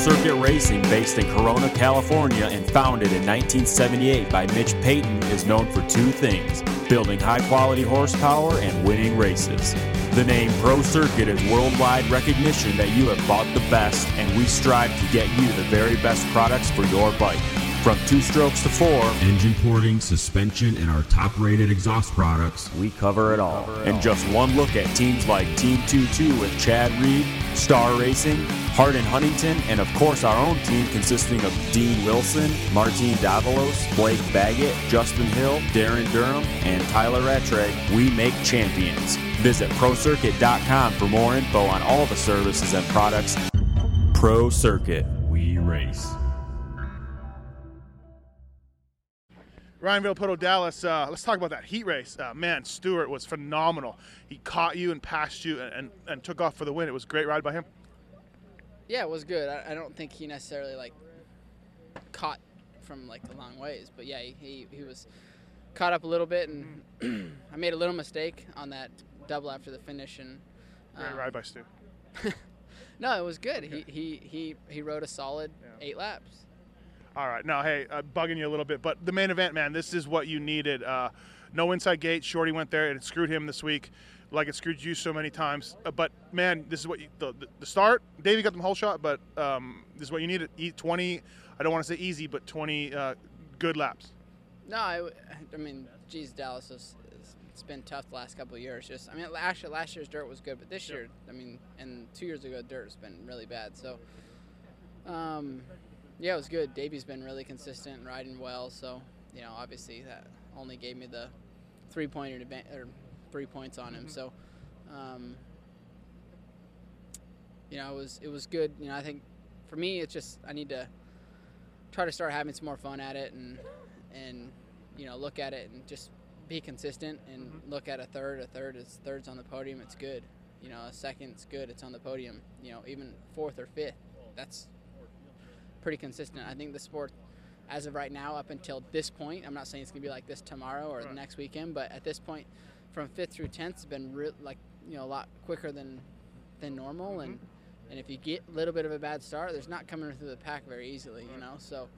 Circuit Racing, based in Corona, California, and founded in 1978 by Mitch Payton, is known for two things: building high-quality horsepower and winning races. The name Pro Circuit is worldwide recognition that you have bought the best, and we strive to get you the very best products for your bike. From 2 strokes to 4, engine porting, suspension, and our top-rated exhaust products, we cover it all. And just one look at teams like Team 22 with Chad Reed, Star Racing, Hardin Huntington, and of course our own team consisting of Dean Wilson, Martin Davalos, Blake Baggett, Justin Hill, Darren Durham, and Tyler Rattray. We make champions. Visit ProCircuit.com for more info on all the services and products. Pro Circuit. We race. Ryan Villopoto, Dallas, let's talk about that heat race. Man, Stewart was phenomenal. He caught you and passed you and took off for the win. It was a great ride by him. Yeah, it was good. I don't think he necessarily, caught from, a long ways. But, yeah, he was caught up a little bit, and I made a little mistake on that double after the finish. And Great ride by Stu. No, it was good. Okay. He rode a solid 8 laps. All right. Now, hey, bugging you a little bit, but the main event, man, this is what you needed. No inside gate. Shorty went there, and it screwed him this week like it screwed you so many times. But, man, this is what the start. Davey got the whole shot, but this is what you needed. 20, I don't want to say easy, but 20 good laps. No, I mean, geez, Dallas it's been tough the last couple of years. Actually, last year's dirt was good, but this year, and 2 years ago, dirt has been really bad. So, yeah, it was good. Davey's been really consistent and riding well. So, obviously that only gave me the 3 points on him. So, it was good. I think for me, it's just I need to try to start having some more fun at it and look at it and just be consistent and look at a third. A third is third's on the podium. It's good. A second's good. It's on the podium. Even 4th or 5th. That's pretty consistent. I think the sport, as of right now, up until this point, I'm not saying it's going to be like this tomorrow or the next weekend, but at this point, from 5th through 10th, it's been a lot quicker than normal. And if you get a little bit of a bad start, there's not coming through the pack very easily, So,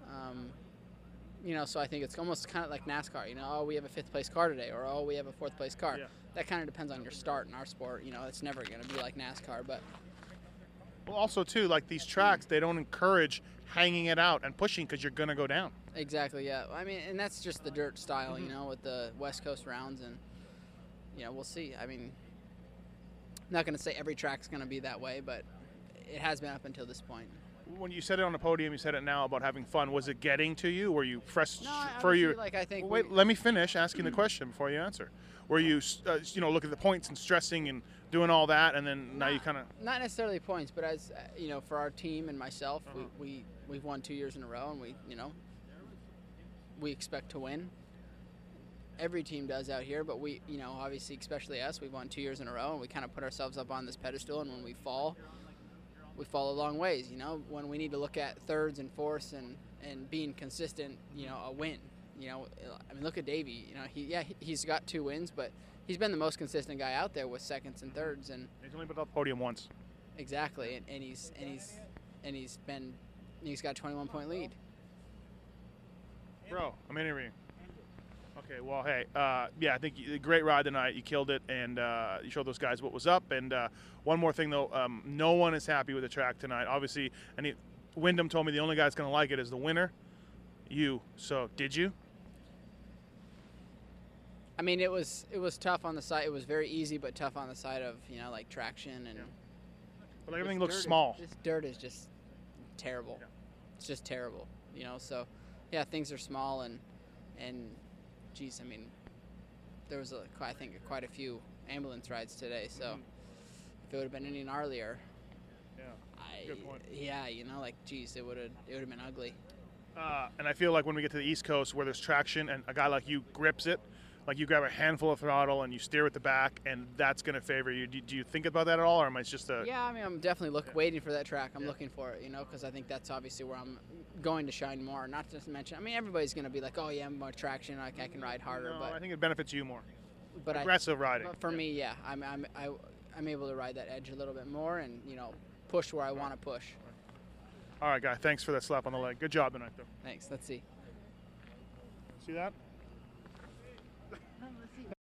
so I think it's almost kind of like NASCAR. We have a 5th place car today, or we have a 4th place car. Yeah. That kind of depends on your start in our sport. It's never going to be like NASCAR, but. Well, also, too, these tracks, they don't encourage hanging it out and pushing because you're going to go down. Exactly, yeah. I mean, and that's just the dirt style, with the West Coast rounds. And, we'll see. I mean, I'm not going to say every track's going to be that way, but it has been up until this point. When you said it on the podium, you said it now about having fun. Was it getting to you? Were you frustrated? No, honestly, I think. Well, wait, let me finish asking the question before you answer. Were you, look at the points and stressing and doing all that, and then now you kind of. Not necessarily points, but as for our team and myself, we've won 2 years in a row, and we expect to win. Every team does out here, but we, obviously, especially us, we've won 2 years in a row, and we kind of put ourselves up on this pedestal, and when we fall a long ways. When we need to look at thirds and fourths and being consistent, a win. Look at Davey. He's got 2 wins, but he's been the most consistent guy out there with seconds and thirds. And he's only been on the podium once. Exactly, and he's got a 21-point lead. Bro, I'm interviewing. Okay, well, hey, I think great ride tonight. You killed it, and you showed those guys what was up. And one more thing, though, no one is happy with the track tonight. Obviously, Wyndham told me the only guy that's going to like it is the winner, you. So, did you? I mean, it was tough on the side. It was very easy, but tough on the side of traction and. Yeah. But everything looks small. This dirt is just terrible. Yeah. It's just terrible, So, yeah, things are small and. Geez, I mean, there was I think quite a few ambulance rides today. So if it would have been any gnarlier, good point. Geez, it would have been ugly. And I feel like when we get to the East Coast where there's traction and a guy like you grips it, like you grab a handful of throttle and you steer with the back, and that's going to favor you. Do you think about that at all, or am I just a? Yeah, I mean, I'm definitely waiting for that track. I'm looking for it, because I think that's obviously where I'm going to shine more. Not just to mention, I mean, everybody's going to be like, oh yeah, more traction, I can ride harder. No, but I think it benefits you more. But aggressive riding. But for me, yeah, I'm able to ride that edge a little bit more and push where I want to push. All right, guy. Thanks for that slap on the leg. Good job tonight, though. Thanks. Let's see. See that?